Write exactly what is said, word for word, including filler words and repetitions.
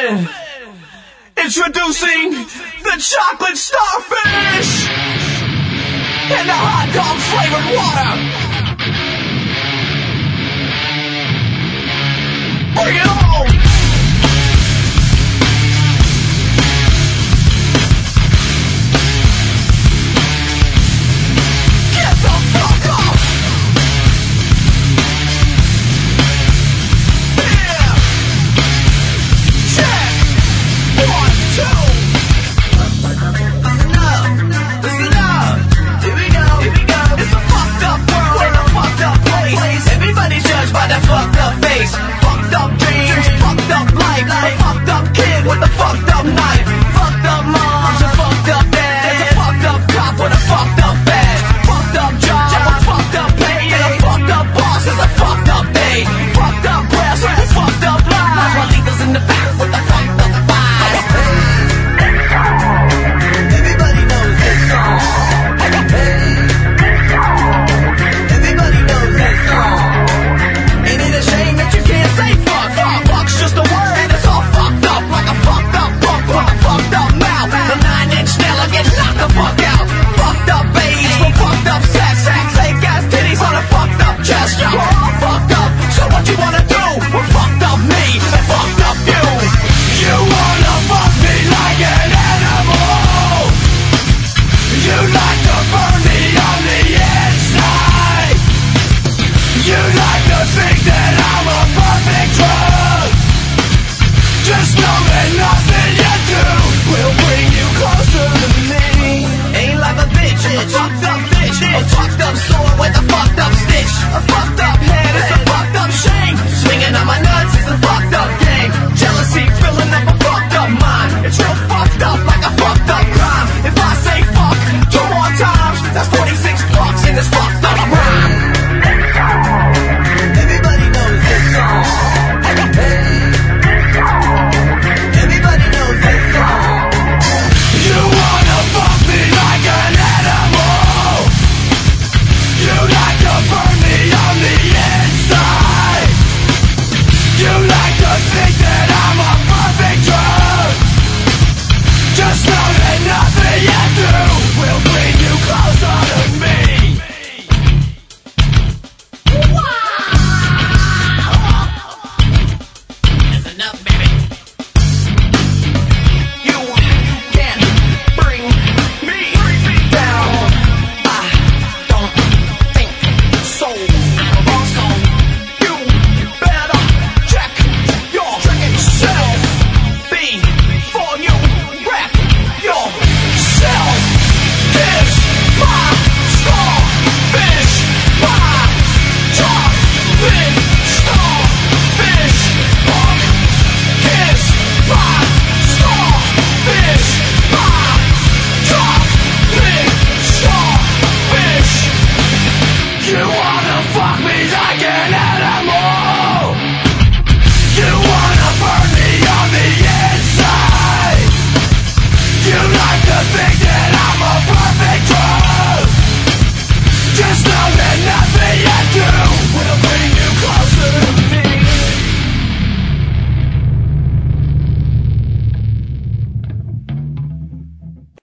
gentlemen, introducing the chocolate starfish and the hot dog flavored water. Bring it on! Get the fuck off! Yeah! Check! One, two! Listen up! Listen up! Here we go! Here we go! It's a fucked up world and a fucked up place. Everybody's judged by their fucked up face. Fucked up dreams, fucked up life. A fucked up kid with a fucked up knife. Fucked up moms and fucked up dads. There's a fucked up cop with a fucked up badge. Fucked up job with fucked up pay. And a fucked up boss is a fucked up day. Fucked up brass with a fucked up lies. While leaders in the back with the fucked up vibes. Everybody knows this song. Everybody knows this song. Ain't it a shame that you can't say fuck? Fuck's just a word and it's all fucked up. Like a fucked up book with a fucked up mouth. The nine inch nail will get knocked the fuck out. Fucked up babes from fucked up sex. Fake ass titties on a fucked up chest. We're all fucked up, so what you wanna do? We're fucked up me and fucked up you. You wanna fuck me like an animal. You like to burn me on the inside. You like to think that I'm a perfect drug. Just know that nothing you do will bring you closer to me. Ain't like a bitch, a fucked up bitch, a fucked up sword with a fucked up stitch, a fucked up